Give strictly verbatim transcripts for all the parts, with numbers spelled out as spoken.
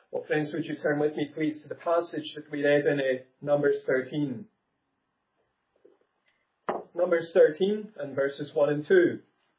Well, friends, would you turn with me, please, to the passage that we read in uh, Numbers thirteen. Numbers thirteen and verses one and two.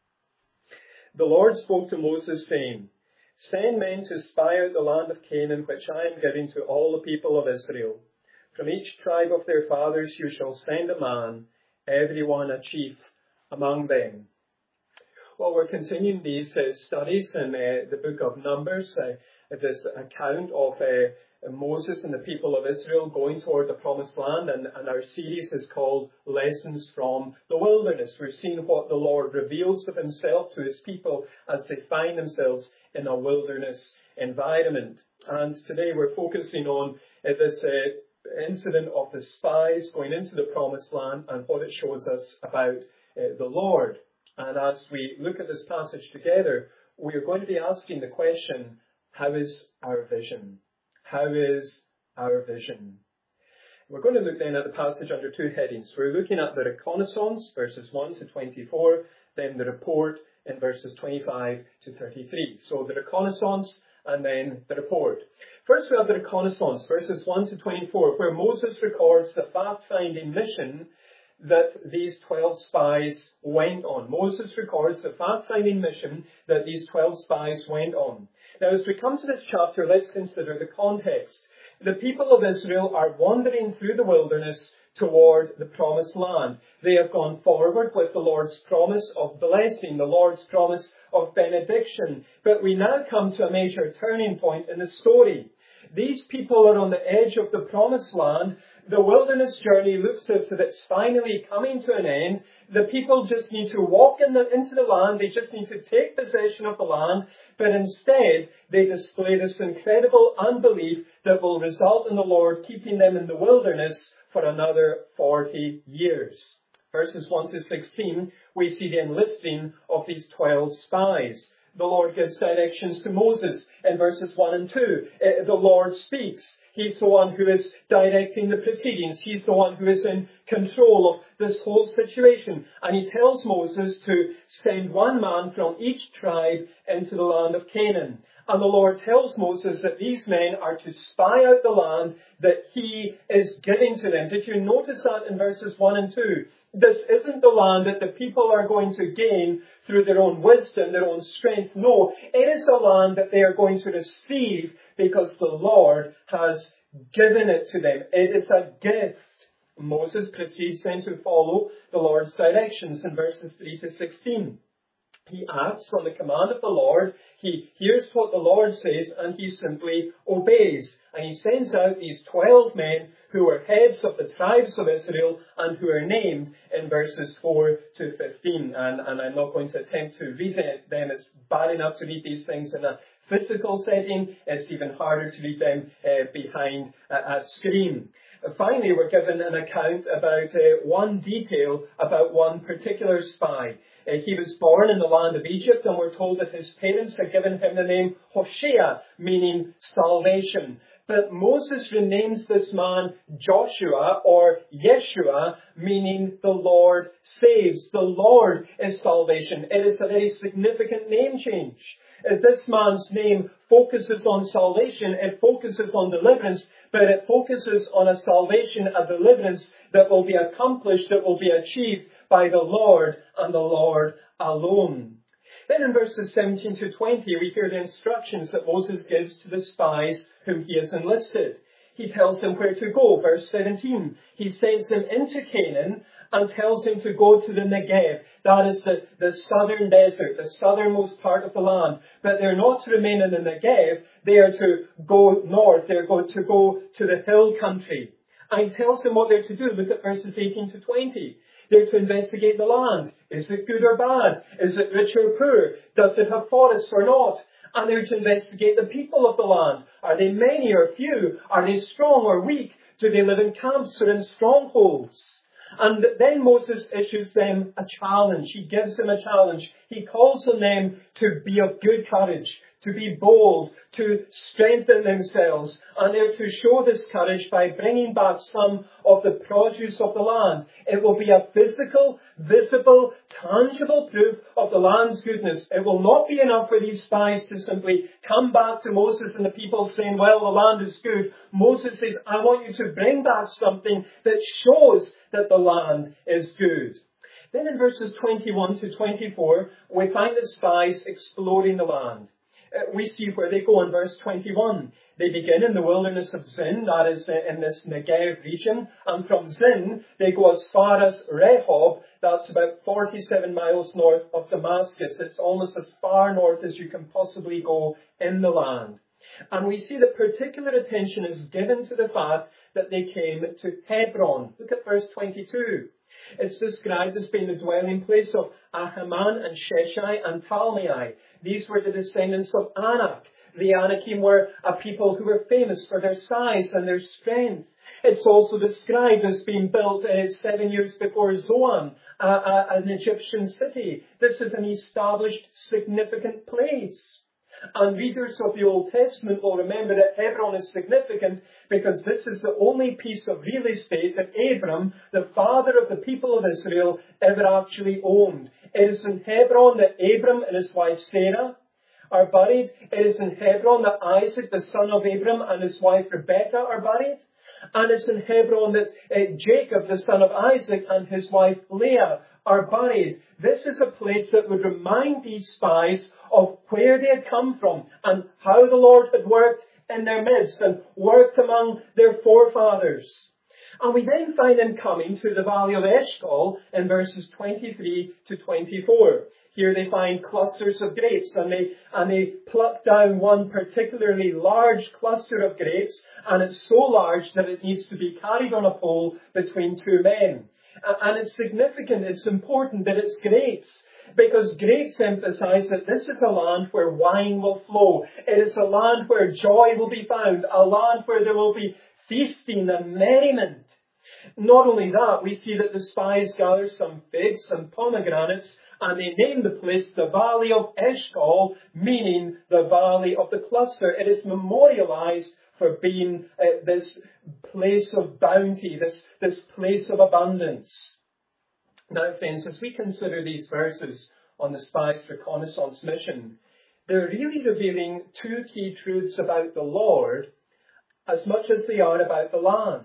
The Lord spoke to Moses, saying, "Send men to spy out the land of Canaan, which I am giving to all the people of Israel. From each tribe of their fathers you shall send a man, every one a chief among them." Well, we're continuing these uh, studies in uh, the book of Numbers, uh, this account of uh, Moses and the people of Israel going toward the promised land, and, and our series is called Lessons from the Wilderness. We're seeing what the Lord reveals of himself to his people as they find themselves in a wilderness environment. And today we're focusing on uh, this uh, incident of the spies going into the promised land and what it shows us about uh, the Lord. And as we look at this passage together, we are going to be asking the question, how is our vision? How is our vision? We're going to look then at the passage under two headings. We're looking at the reconnaissance, verses one to twenty-four, then the report in verses twenty-five to thirty-three. So the reconnaissance and then the report. First we have the reconnaissance, verses one to twenty-four, where Moses records the fact-finding mission that these twelve spies went on. Moses records the fact-finding mission that these twelve spies went on. Now, as we come to this chapter, let's consider the context. The people of Israel are wandering through the wilderness toward the promised land. They have gone forward with the Lord's promise of blessing, the Lord's promise of benediction. But we now come to a major turning point in the story. These people are on the edge of the promised land. The wilderness journey looks as if it's finally coming to an end. The people just need to walk in the, into the land. They just need to take possession of the land. But instead, they display this incredible unbelief that will result in the Lord keeping them in the wilderness for another forty years. Verses one to sixteen, we see the enlisting of these twelve spies. The Lord gives directions to Moses in verses one and two. Uh, the Lord speaks. He's the one who is directing the proceedings. He's the one who is in control of this whole situation. And he tells Moses to send one man from each tribe into the land of Canaan. And the Lord tells Moses that these men are to spy out the land that he is giving to them. Did you notice that in verses one and two? This isn't the land that the people are going to gain through their own wisdom, their own strength. No, it is a land that they are going to receive because the Lord has given it to them. It is a gift. Moses proceeds then to follow the Lord's directions in verses three to sixteen. He acts on the command of the Lord. He hears what the Lord says and he simply obeys. And he sends out these twelve men who are heads of the tribes of Israel and who are named in verses four to fifteen. And, and I'm not going to attempt to read them. It's bad enough to read these things in a physical setting. It's even harder to read them uh, behind a, a screen. Finally, we're given an account about uh, one detail about one particular spy. Uh, he was born in the land of Egypt, and we're told that his parents had given him the name Hoshea, meaning salvation. But Moses renames this man Joshua or Yeshua, meaning the Lord saves. The Lord is salvation. It is a very significant name change. Uh, this man's name focuses on salvation. It focuses on deliverance, but it focuses on a salvation, a deliverance that will be accomplished, that will be achieved by the Lord and the Lord alone. Then in verses seventeen to twenty, we hear the instructions that Moses gives to the spies whom he has enlisted. He tells them where to go. Verse seventeen, he sends them into Canaan and tells them to go to the Negev. That is the, the southern desert, the southernmost part of the land. But they're not to remain in the Negev. They are to go north. They're going to go to the hill country. And he tells them what they're to do. Look at verses eighteen to twenty. They're to investigate the land. Is it good or bad? Is it rich or poor? Does it have forests or not? And they're to investigate the people of the land. Are they many or few? Are they strong or weak? Do they live in camps or in strongholds? And then Moses issues them a challenge. He gives them a challenge. He calls on them to be of good courage, to be bold, to strengthen themselves, and they're to show this courage by bringing back some of the produce of the land. It will be a physical, visible, tangible proof of the land's goodness. It will not be enough for these spies to simply come back to Moses and the people saying, well, the land is good. Moses says, I want you to bring back something that shows that the land is good. Then in verses twenty-one to twenty-four, we find the spies exploring the land. Uh, we see where they go in verse twenty-one. They begin in the wilderness of Zin, that is uh, in this Negev region, and from Zin they go as far as Rehob, that's about forty-seven miles north of Damascus. It's almost as far north as you can possibly go in the land. And we see that particular attention is given to the fact that they came to Hebron. Look at verse twenty-two. It's described as being the dwelling place of Ahiman and Sheshai and Talmai. These were the descendants of Anak. The Anakim were a people who were famous for their size and their strength. It's also described as being built uh, seven years before Zoan, uh, uh, an Egyptian city. This is an established, significant place. And readers of the Old Testament will remember that Hebron is significant because this is the only piece of real estate that Abram, the father of the people of Israel, ever actually owned. It is in Hebron that Abram and his wife Sarah are buried. It is in Hebron that Isaac, the son of Abram, and his wife Rebekah are buried. And it's in Hebron that uh, Jacob, the son of Isaac, and his wife Leah are buried. This is a place that would remind these spies of where they had come from and how the Lord had worked in their midst and worked among their forefathers. And we then find them coming to the valley of Eshcol in verses twenty-three to twenty-four. Here they find clusters of grapes, and they, and they pluck down one particularly large cluster of grapes, and it's so large that it needs to be carried on a pole between two men. And it's significant, it's important that it's grapes, because grapes emphasize that this is a land where wine will flow. It is a land where joy will be found, a land where there will be feasting and merriment. Not only that, we see that the spies gather some figs and pomegranates, and they name the place the Valley of Eshcol, meaning the Valley of the Cluster. It is memorialized for being uh, this place of bounty, this, this place of abundance. Now, friends, as we consider these verses on the spies' reconnaissance mission, they're really revealing two key truths about the Lord as much as they are about the land.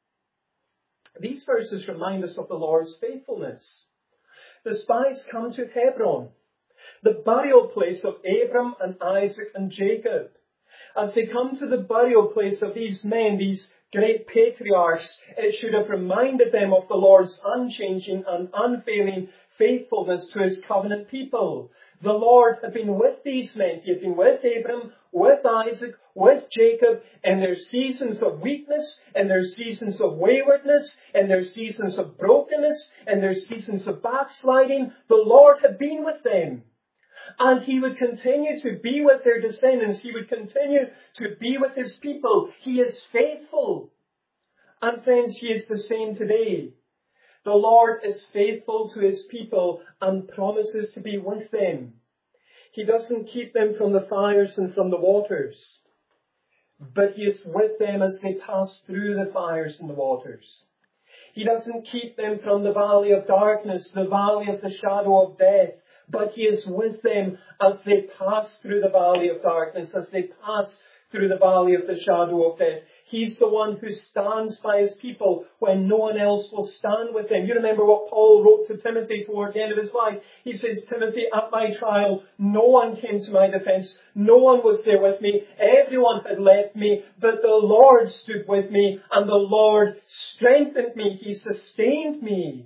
These verses remind us of the Lord's faithfulness. The spies come to Hebron, the burial place of Abram and Isaac and Jacob. As they come to the burial place of these men, these great patriarchs, it should have reminded them of the Lord's unchanging and unfailing faithfulness to his covenant people. The Lord had been with these men. He had been with Abram, with Isaac, with Jacob in their seasons of weakness, in their seasons of waywardness, in their seasons of brokenness, in their seasons of backsliding. The Lord had been with them. And he would continue to be with their descendants. He would continue to be with his people. He is faithful. And friends, he is the same today. The Lord is faithful to his people and promises to be with them. He doesn't keep them from the fires and from the waters, but he is with them as they pass through the fires and the waters. He doesn't keep them from the valley of darkness, the valley of the shadow of death, but he is with them as they pass through the valley of darkness, as they pass through the valley of the shadow of death. He's the one who stands by his people when no one else will stand with them. You remember what Paul wrote to Timothy toward the end of his life. He says, Timothy, at my trial, no one came to my defense. No one was there with me. Everyone had left me, but the Lord stood with me, and the Lord strengthened me. He sustained me.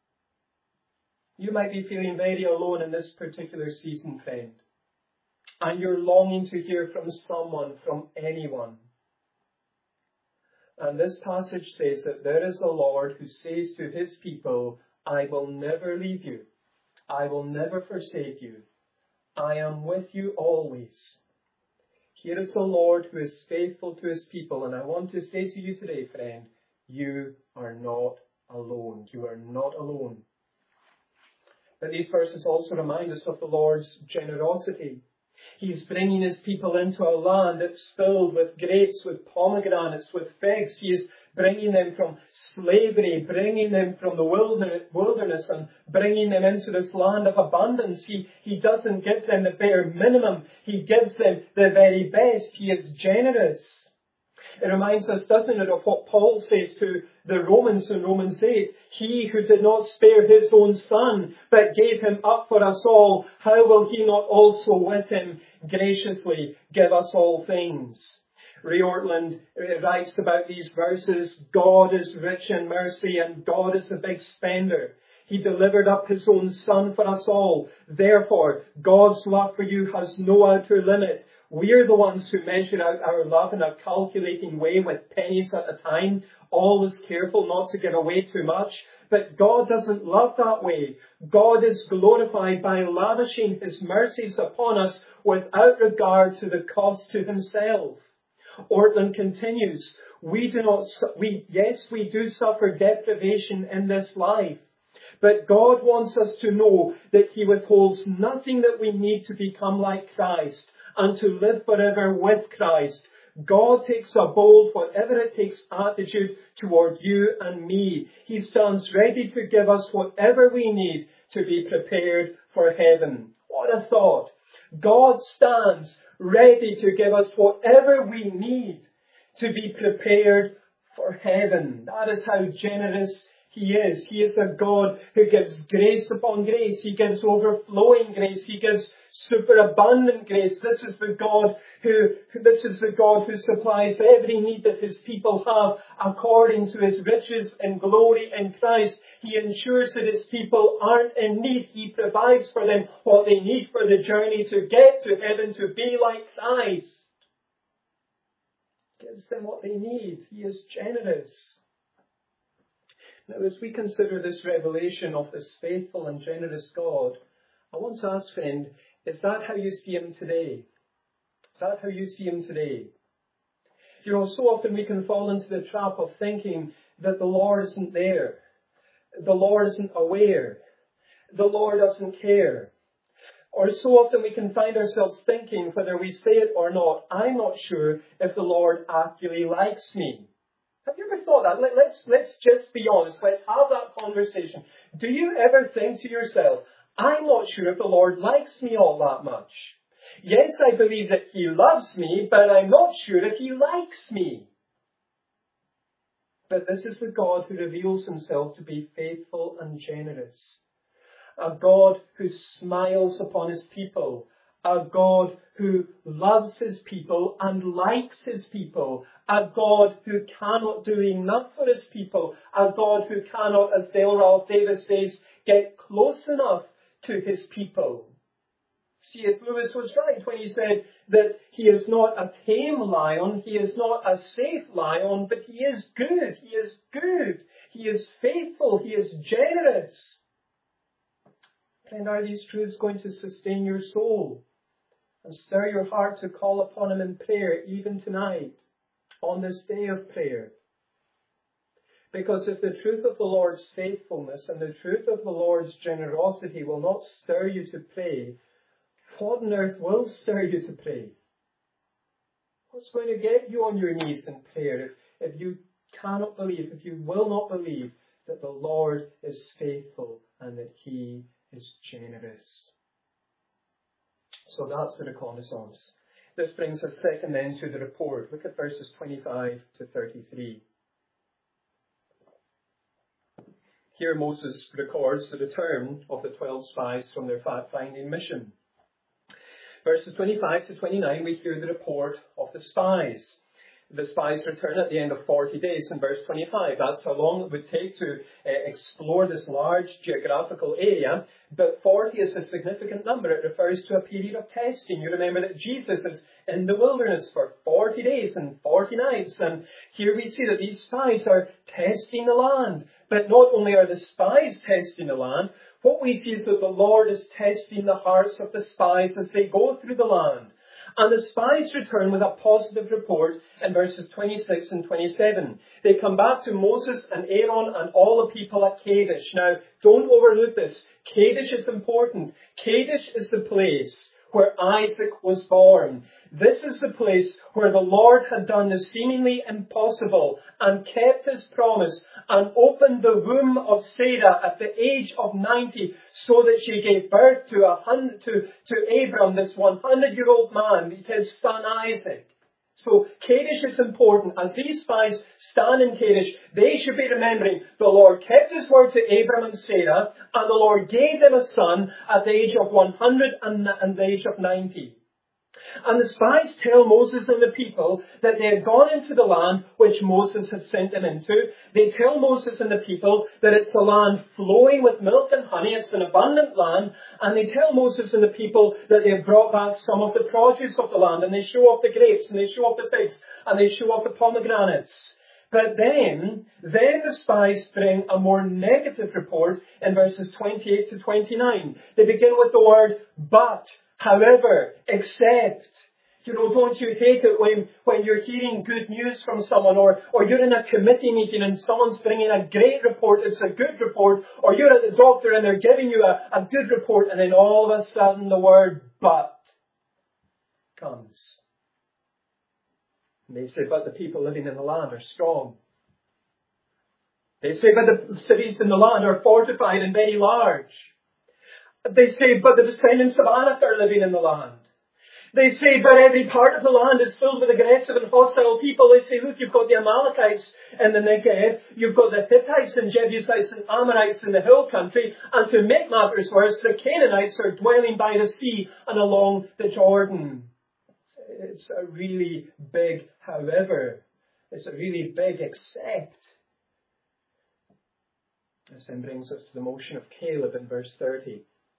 You might be feeling very alone in this particular season, friend. And you're longing to hear from someone, from anyone. And this passage says that there is a Lord who says to his people, I will never leave you. I will never forsake you. I am with you always. Here is a Lord who is faithful to his people. And I want to say to you today, friend, you are not alone. You are not alone. But these verses also remind us of the Lord's generosity. He's bringing his people into a land that's filled with grapes, with pomegranates, with figs. He is bringing them from slavery, bringing them from the wilderness and bringing them into this land of abundance. He, he doesn't give them the bare minimum. He gives them the very best. He is generous. It reminds us, doesn't it, of what Paul says to the Romans in Romans eight. He who did not spare his own son, but gave him up for us all, how will he not also with him graciously give us all things? Ray Ortland writes about these verses, God is rich in mercy and God is a big spender. He delivered up his own son for us all. Therefore, God's love for you has no outer limit. We're the ones who measure out our love in a calculating way with pennies at a time, always careful not to give away too much. But God doesn't love that way. God is glorified by lavishing his mercies upon us without regard to the cost to himself. Ortland continues, we do not, we, yes, we do suffer deprivation in this life. But God wants us to know that he withholds nothing that we need to become like Christ and to live forever with Christ. God takes a bold, whatever it takes, attitude toward you and me. He stands ready to give us whatever we need to be prepared for heaven. What a thought. God stands ready to give us whatever we need to be prepared for heaven. That is how generous he is. He is a God who gives grace upon grace. He gives overflowing grace. He gives superabundant grace. This is the God who, this is the God who supplies every need that his people have according to his riches and glory in Christ. He ensures that his people aren't in need. He provides for them what they need for the journey to get to heaven, to be like Christ. Gives them what they need. He is generous. Now, as we consider this revelation of this faithful and generous God, I want to ask, friend, is that how you see him today? Is that how you see him today? You know, so often we can fall into the trap of thinking that the Lord isn't there. The Lord isn't aware. The Lord doesn't care. Or so often we can find ourselves thinking, whether we say it or not, I'm not sure if the Lord actually likes me. Have you ever thought that? Let, let's, let's just be honest. Let's have that conversation. Do you ever think to yourself, I'm not sure if the Lord likes me all that much? Yes, I believe that he loves me, but I'm not sure if he likes me. But this is the God who reveals himself to be faithful and generous. A God who smiles upon his people. A God who loves his people and likes his people. A God who cannot do enough for his people. A God who cannot, as Dale Ralph Davis says, get close enough to his people. C S Lewis was right when he said that he is not a tame lion, he is not a safe lion, but he is good, he is good, he is faithful, he is generous. Friend, are these truths going to sustain your soul and stir your heart to call upon him in prayer even tonight, on this day of prayer? Because if the truth of the Lord's faithfulness and the truth of the Lord's generosity will not stir you to pray, what on earth will stir you to pray? What's going to get you on your knees in prayer if, if you cannot believe, if you will not believe that the Lord is faithful and that he is generous? So that's the reconnaissance. This brings us second then to the report. Look at verses twenty-five to thirty-three. Here Moses records the return of the twelve spies from their fact-finding mission. Verses twenty-five to twenty-nine, we hear the report of the spies. The spies return at the end of forty days in verse twenty-five. That's how long it would take to uh, explore this large geographical area. But forty is a significant number. It refers to a period of testing. You remember that Jesus is in the wilderness for forty days and forty nights. And here we see that these spies are testing the land. But not only are the spies testing the land, what we see is that the Lord is testing the hearts of the spies as they go through the land. And the spies return with a positive report in verses twenty-six and twenty-seven. They come back to Moses and Aaron and all the people at Kadesh. Now, don't overlook this. Kadesh is important. Kadesh is the place where Isaac was born. This is the place where the Lord had done the seemingly impossible and kept his promise and opened the womb of Sarah at the age of ninety so that she gave birth to, a hundred, to, to Abram, this hundred-year-old man, his son Isaac. So Kadesh is important. As these spies stand in Kadesh, they should be remembering the Lord kept his word to Abram and Sarah, and the Lord gave them a son at the age of one hundred and, and the age of ninety. And the spies tell Moses and the people that they had gone into the land which Moses had sent them into. They tell Moses and the people that it's a land flowing with milk and honey. It's an abundant land. And they tell Moses and the people that they've brought back some of the produce of the land. And they show off the grapes, and they show off the figs, and they show off the pomegranates. But then, then the spies bring a more negative report in verses twenty-eight to twenty-nine. They begin with the word but. However, except, you know, don't you hate it when, when you're hearing good news from someone, or, or you're in a committee meeting and someone's bringing a great report, it's a good report, or you're at the doctor and they're giving you a, a good report, and then all of a sudden the word but comes. And they say, but the people living in the land are strong. They say, but the cities in the land are fortified and very large. They say, but the descendants of Anak are living in the land. They say, but every part of the land is filled with aggressive and hostile people. They say, look, you've got the Amalekites in the Negev, you've got the Hittites and Jebusites and Amorites in the hill country, and to make matters worse, the Canaanites are dwelling by the sea and along the Jordan. It's a really big however. It's a really big except. This then brings us to the motion of Caleb in verse thirty.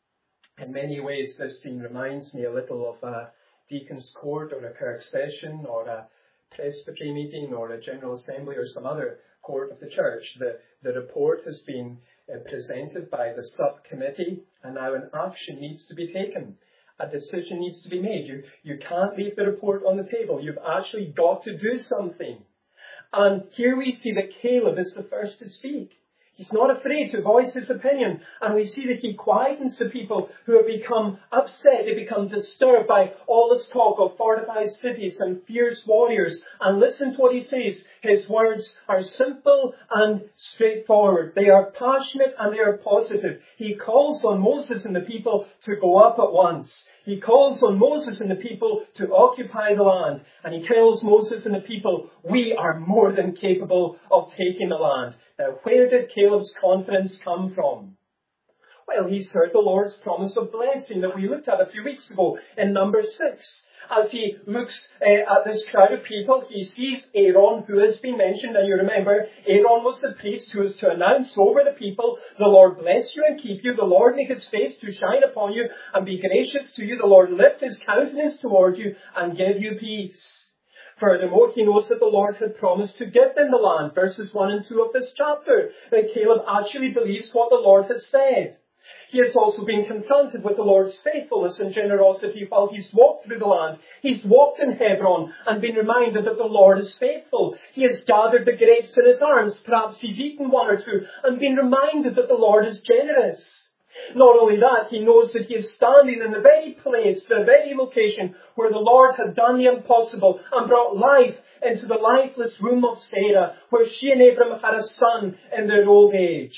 In many ways, this scene reminds me a little of a deacon's court or a Kirk session or a presbytery meeting or a general assembly or some other court of the church. The, the report has been uh, presented by the subcommittee, and now an action needs to be taken. A decision needs to be made. You, you can't leave the report on the table. You've actually got to do something. And here we see that Caleb is the first to speak. He's not afraid to voice his opinion. And we see that he quietens the people who have become upset. They become disturbed by all this talk of fortified cities and fierce warriors. And listen to what he says. His words are simple and straightforward. They are passionate and they are positive. He calls on Moses and the people to go up at once. He calls on Moses and the people to occupy the land. And he tells Moses and the people, we are more than capable of taking the land. Now, where did Caleb's confidence come from? Well, he's heard the Lord's promise of blessing that we looked at a few weeks ago in number six. As he looks uh, at this crowd of people, he sees Aaron, who has been mentioned. And you remember, Aaron was the priest who was to announce over the people, the Lord bless you and keep you. The Lord make his face to shine upon you and be gracious to you. The Lord lift his countenance toward you and give you peace. Furthermore, he knows that the Lord had promised to give them the land. Verses one and two of this chapter. That Caleb actually believes what the Lord has said. He has also been confronted with the Lord's faithfulness and generosity while he's walked through the land. He's walked in Hebron and been reminded that the Lord is faithful. He has gathered the grapes in his arms. Perhaps he's eaten one or two and been reminded that the Lord is generous. Not only that, he knows that he is standing in the very place, the very location where the Lord had done the impossible and brought life into the lifeless womb of Sarah, where she and Abram had a son in their old age.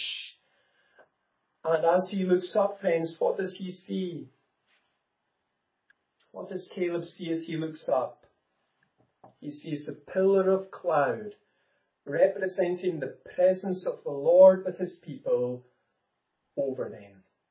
And as he looks up, friends, what does he see? What does Caleb see as he looks up? He sees the pillar of cloud representing the presence of the Lord with his people over them.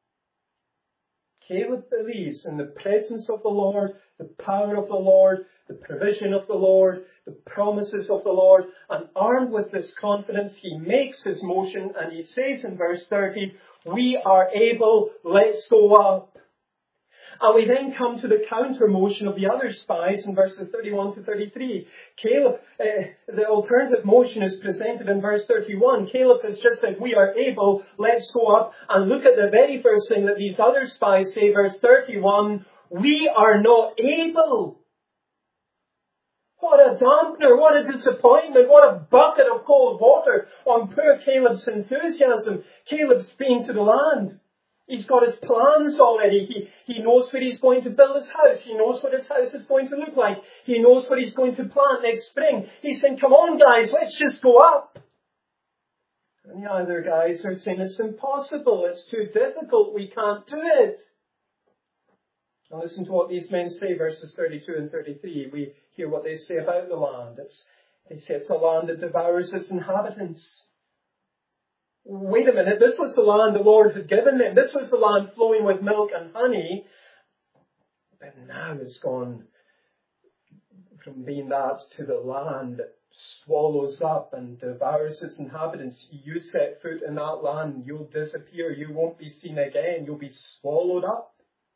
Caleb believes in the presence of the Lord, the power of the Lord, the provision of the Lord, the promises of the Lord, and armed with this confidence, he makes his motion and he says in verse thirty, we are able, let's go up. And we then come to the counter motion of the other spies in verses thirty-one to thirty-three. Caleb, uh, the alternative motion is presented in verse thirty-one. Caleb has just said, we are able, let's go up. And look at the very first thing that these other spies say, verse thirty-one, we are not able. What a dampener, what a disappointment, what a bucket of cold water on poor Caleb's enthusiasm. Caleb's been to the land. He's got his plans already. He, he knows where he's going to build his house. He knows what his house is going to look like. He knows what he's going to plant next spring. He's saying, come on guys, let's just go up. And the other guys are saying, it's impossible. It's too difficult. We can't do it. Now listen to what these men say, verses thirty-two and thirty-three. We hear what they say about the land. It's, they say it's a land that devours its inhabitants. Wait a minute, this was the land the Lord had given them. This was the land flowing with milk and honey. But now it's gone from being that to the land that swallows up and devours its inhabitants. You set foot in that land, you'll disappear. You won't be seen again. You'll be swallowed up.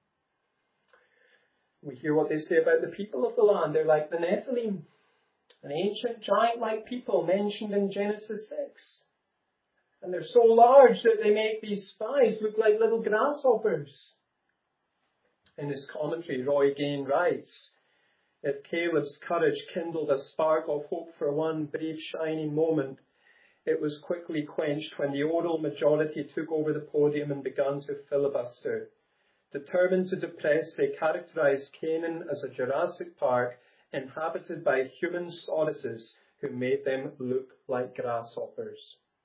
We hear what they say about the people of the land. They're like the Nephilim, an ancient giant-like people mentioned in Genesis six. And they're so large that they make these spies look like little grasshoppers. In his commentary, Roy Gain writes, if Caleb's courage kindled a spark of hope for one brief shining moment, it was quickly quenched when the oral majority took over the podium and began to filibuster. Determined to depress, they characterized Canaan as a Jurassic Park inhabited by human Sauruses who made them look like grasshoppers.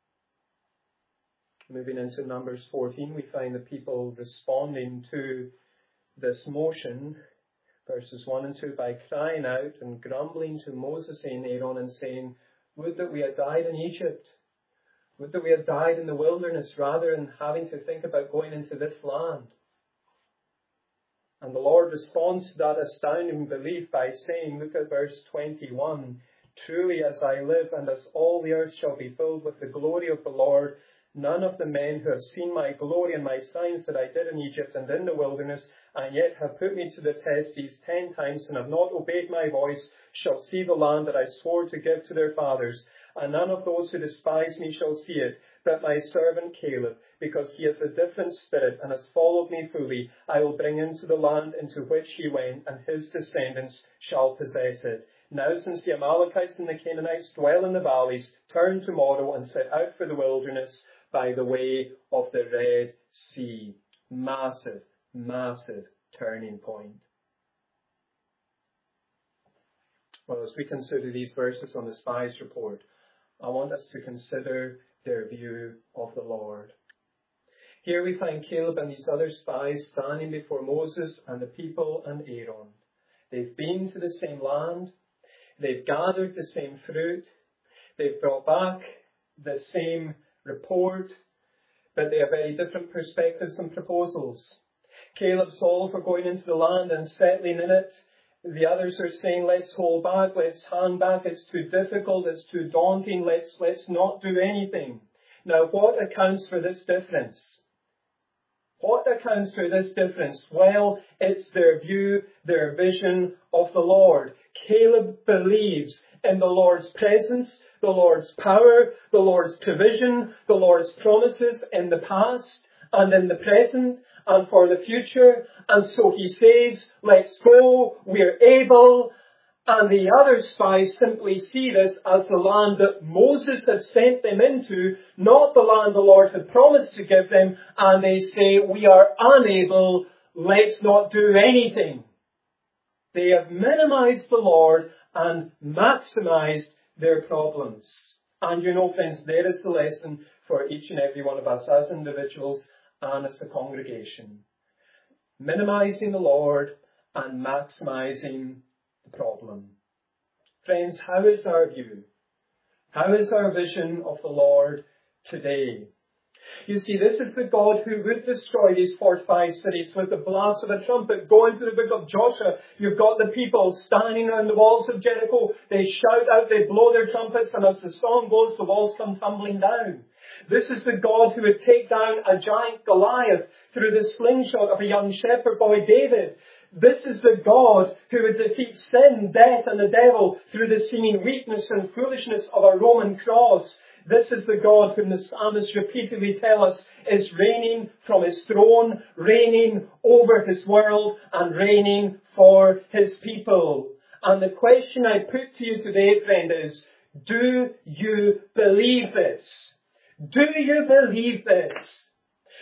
Moving into Numbers fourteen, we find the people responding to this motion, verses one and two, by crying out and grumbling to Moses and Aaron and saying, would that we had died in Egypt. Would that we had died in the wilderness rather than having to think about going into this land. And the Lord responds to that astounding belief by saying, look at verse twenty-one, truly as I live and as all the earth shall be filled with the glory of the Lord, none of the men who have seen my glory and my signs that I did in Egypt and in the wilderness, and yet have put me to the test these ten times and have not obeyed my voice, shall see the land that I swore to give to their fathers. And none of those who despise me shall see it, but my servant Caleb, because he has a different spirit and has followed me fully, I will bring into the land into which he went, and his descendants shall possess it. Now since the Amalekites and the Canaanites dwell in the valleys, turn tomorrow and set out for the wilderness by the way of the Red Sea. Massive, massive turning point. Well, as we consider these verses on the spies' report, I want us to consider their view of the Lord. Here we find Caleb and these other spies standing before Moses and the people and Aaron. They've been to the same land. They've gathered the same fruit. They've brought back the same report, but they have very different perspectives and proposals. Caleb's all for going into the land and settling in it. The others are saying, let's hold back, let's hang back, it's too difficult, it's too daunting, let's, let's not do anything. Now, what accounts for this difference? What accounts for this difference? Well, it's their view, their vision of the Lord. Caleb believes in the Lord's presence, the Lord's power, the Lord's provision, the Lord's promises in the past and in the present and for the future. And so he says, let's go, we're able. And the other spies simply see this as the land that Moses has sent them into, not the land the Lord had promised to give them. And they say, we are unable, let's not do anything. They have minimized the Lord and maximized their problems. And you know, friends, there is the lesson for each and every one of us as individuals and as a congregation. Minimizing the Lord and maximizing the problem. Friends, how is our view? How is our vision of the Lord today? You see, this is the God who would destroy these fortified cities with the blast of a trumpet. Go into the book of Joshua. You've got the people standing on the walls of Jericho. They shout out, they blow their trumpets, and as the song goes, the walls come tumbling down. This is the God who would take down a giant Goliath through the slingshot of a young shepherd boy David. This is the God who would defeat sin, death, and the devil through the seeming weakness and foolishness of a Roman cross. This is the God whom the psalmists repeatedly tell us is reigning from his throne, reigning over his world, and reigning for his people. And the question I put to you today, friend, is, do you believe this? Do you believe this?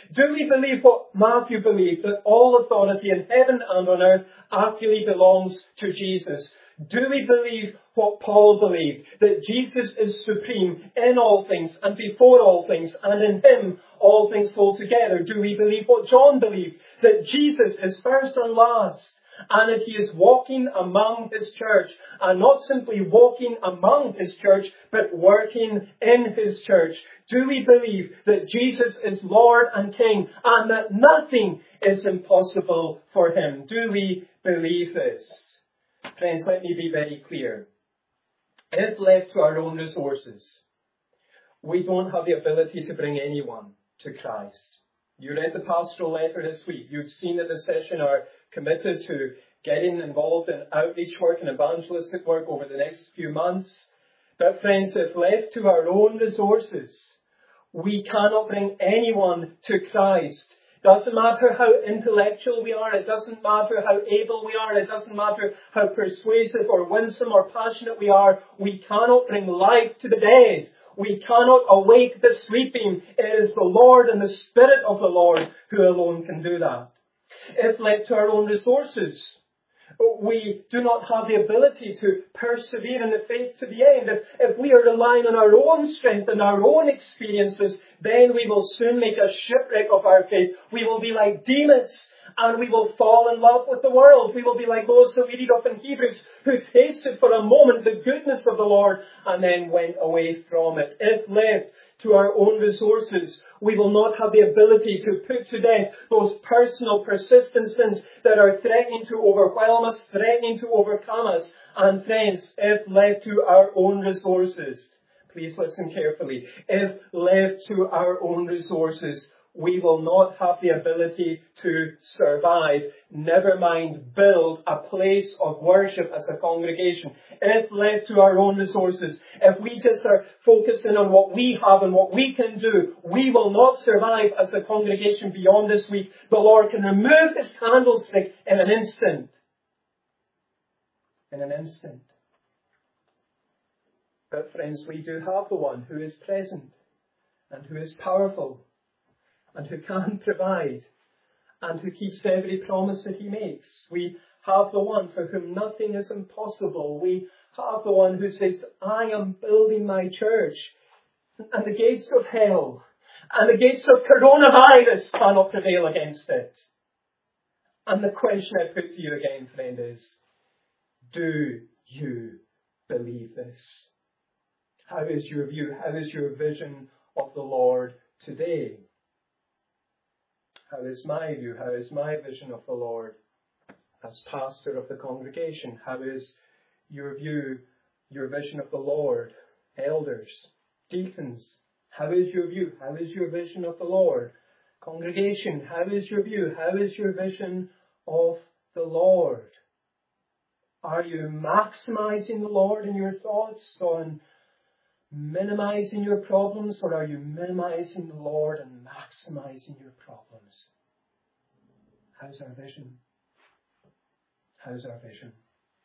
Do we believe what Matthew believed, that all authority in heaven and on earth actually belongs to Jesus? Do we believe what Paul believed, that Jesus is supreme in all things and before all things, and in him all things hold together? Do we believe what John believed, that Jesus is first and last, and that he is walking among his church, and not simply walking among his church, but working in his church? Do we believe that Jesus is Lord and King, and that nothing is impossible for him? Do we believe this? Friends, let me be very clear. If left to our own resources, we don't have the ability to bring anyone to Christ. You read the pastoral letter this week. You've seen that the session are committed to getting involved in outreach work and evangelistic work over the next few months. But friends, if left to our own resources, we cannot bring anyone to Christ. Doesn't matter how intellectual we are. It doesn't matter how able we are. It doesn't matter how persuasive or winsome or passionate we are. We cannot bring life to the dead. We cannot awake the sleeping. It is the Lord and the Spirit of the Lord who alone can do that. If left to our own resources, we do not have the ability to persevere in the faith to the end. If, if we are relying on our own strength and our own experiences, then we will soon make a shipwreck of our faith. We will be like Demas, and we will fall in love with the world. We will be like those that we read of in Hebrews, who tasted for a moment the goodness of the Lord and then went away from it. If left to our own resources, we will not have the ability to put to death those personal persistent sins that are threatening to overwhelm us, threatening to overcome us. And friends, if left to our own resources, please listen carefully, if left to our own resources, we will not have the ability to survive, never mind build a place of worship as a congregation. If left to our own resources, if we just are focusing on what we have and what we can do, we will not survive as a congregation beyond this week. The Lord can remove his candlestick in an instant. In an instant. But friends, we do have the one who is present and who is powerful and who can provide, and who keeps every promise that he makes. We have the one for whom nothing is impossible. We have the one who says, I am building my church, and the gates of hell and the gates of coronavirus cannot prevail against it. And the question I put to you again, friend, is, do you believe this? How is your view? How is your vision of the Lord today? How is my view? How is my vision of the Lord as pastor of the congregation? How is your view, your vision of the Lord, elders, deacons? How is your view? How is your vision of the Lord? Congregation, how is your view? How is your vision of the Lord? Are you maximizing the Lord in your thoughts on minimizing your problems, or are you minimizing the Lord and maximizing your problems? How's our vision? How's our vision?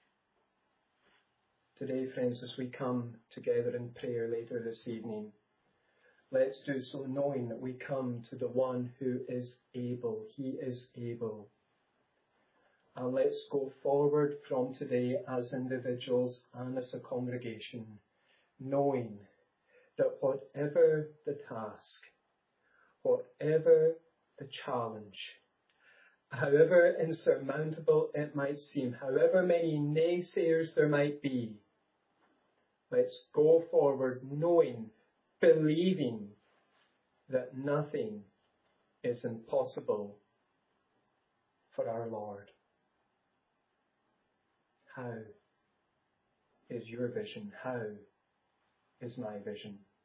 Today, friends, as we come together in prayer later this evening, let's do so knowing that we come to the one who is able. He is able. And let's go forward from today as individuals and as a congregation, knowing that whatever the task, whatever the challenge, however insurmountable it might seem, however many naysayers there might be, let's go forward knowing, believing that nothing is impossible for our Lord. How is your vision? How is my vision?